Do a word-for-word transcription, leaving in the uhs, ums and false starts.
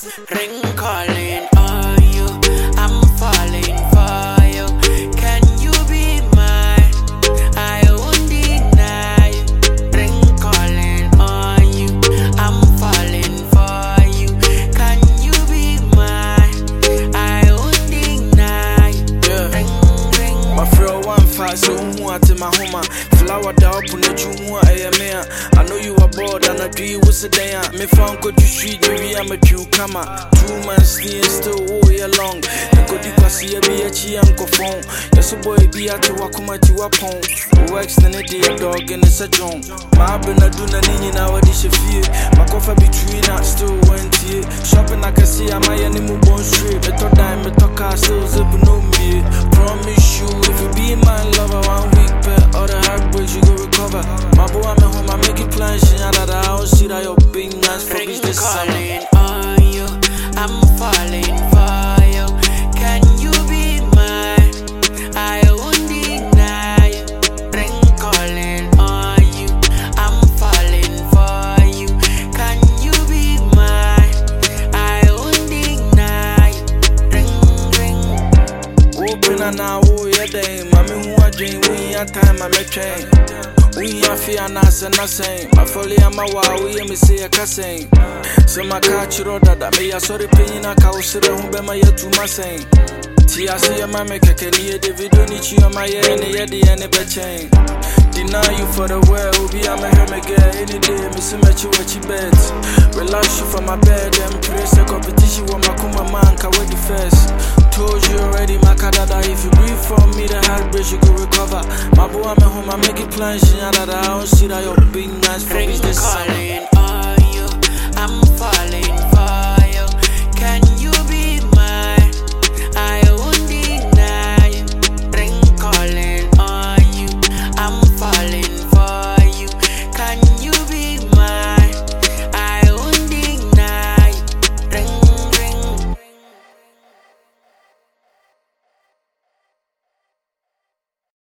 Ring calling on you, I'm falling for you. Can you be mine? I won't deny you. Ring calling on you, I'm falling for you. Can you be mine? I won't deny you. Yeah. Ring, ring. My friend one fast, so who are my home? Flower down, put the junior, I know you are bored and I do you was a day. Me found go to street, maybe I'm a cucumber. Two months still all year long. The good you can see a be a chi uncle phone. Yes, a boy be at to walk on to a pong. Who extended the dog and it's a jong. My been a doing an hour dish of fear. My coffee between us still went here. Shopping, I can see I'm my animal bone straight. I thought I'm a talker, still zip no me. Promise you, if you be my lover, one week bet all the heartbreaks you go recover. My boy, I'm at home, I make it plans. That I don't see that you're being nice for Ring business. calling on you, I'm falling for you. Can you be mine? I won't deny you. Ring calling on you, I'm falling for you. Can you be mine? I won't deny you. Ring, ring. Open and now, oh, yeah, day. Mammy, who are doing, we are time, I'm a train. We are fear nothing, nothing. My folly and my wow, we may say a cassing. So my catch road that may a sorry pain a cow, so who be my yet to my saying. Tia see a mamma can hear the video, Nichi on my head, and the any betchain. Deny you for the world, will be a man again any day, Miss Matthew, what you bet. Relax you from my bed and press the competition with my kuma man, can wait the first. Told you already, my cadada, if you breathe from me, the heartbreak you go recover. My boy, I'm at home, I make it plans, that I don't see that you're being nice for Ring business. calling on you, I'm falling for